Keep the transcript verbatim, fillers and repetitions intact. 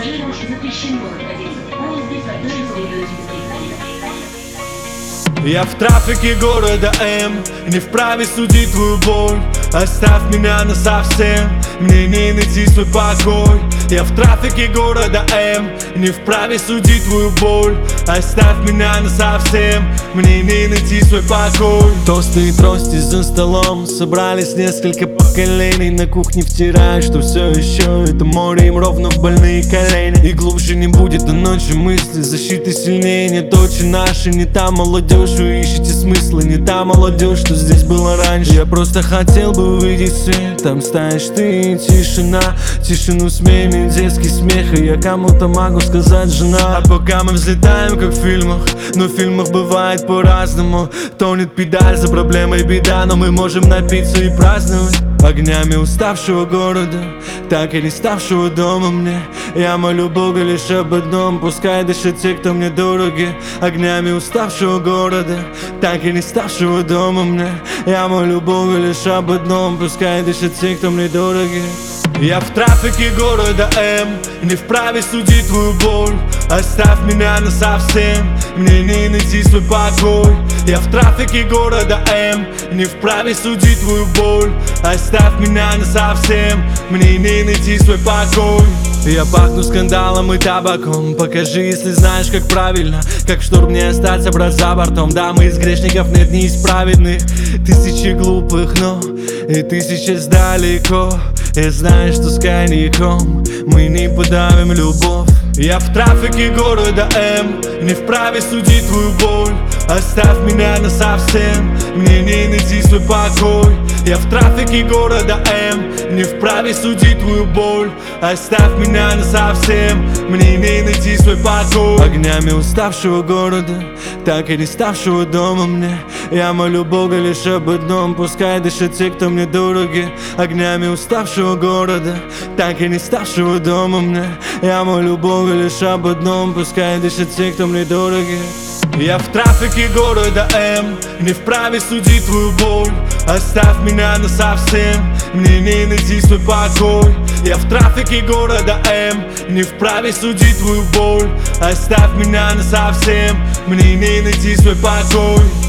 Пассажирам запрещено находиться в поезде, который следует Я в трафике города М, не вправе судить твою боль. Оставь меня насовсем, мне не найти свой покой. Я в трафике города М, не вправе судить твою боль. Оставь меня насовсем, мне не найти свой покой. Тосты и трости за столом, собрались несколько поколений. На кухне втирают, что все еще это море им ровно в больные колени. И глубже не будет до ночи мысли, защиты сильнее нет очень наши. Не та молодежь, вы ищете смысла, не та молодежь, что здесь было раньше. Я просто хотел бы увидеть свет, там стоишь ты и тишина. Тишину сменит детский смех, и я кому-то могу сказать жена. А пока мы взлетаем, как в фильмах, но в фильмах бывает по-разному. Тонет педаль, за проблемой беда, но мы можем напиться и праздновать. Огнями уставшего города, так и не ставшего дома мне. Я молю Бога лишь об одном, пускай дышат те, кто мне дороги. Огнями уставшего города, так и не ставшего дома мне. Я молю Бога лишь об одном, пускай дышат те, кто мне дороги. Я в трафике города М, не вправе судить твою боль. Оставь меня насовсем, мне не найти свой покой. Я в трафике города М, не вправе судить твою боль. Оставь меня насовсем, мне не найти свой покой. Я пахну скандалом и табаком. Покажи, если знаешь, как правильно, как в шторм не остаться, брат, за бортом. Да, мы из грешников, нет, не из праведных. Тысячи глупых, но и ты сейчас далеко. Я знаю, что с коньяком мы не подавим любовь. Я в трафике города М, не вправе судить твою боль. Оставь меня насовсем, мне не найти свой покой. Я в трафике города М, не вправе судить твою боль. Оставь меня насовсем, мне не найти свой покой. Огнями уставшего города, так и не ставшего дома мне. Я молю Бога лишь об одном, пускай дышат те, кто мне дороги. Огнями уставшего города, так и не ставшего дома мне. Я молю Бога лишь об одном, пускай дышат те, кто мне дороги. Я в трафике города М, не вправе судить твою боль. Оставь меня насовсем, мне не найти свой покой. Я в трафике города М, не вправе судить твою боль. Оставь меня насовсем, мне не найти свой покой.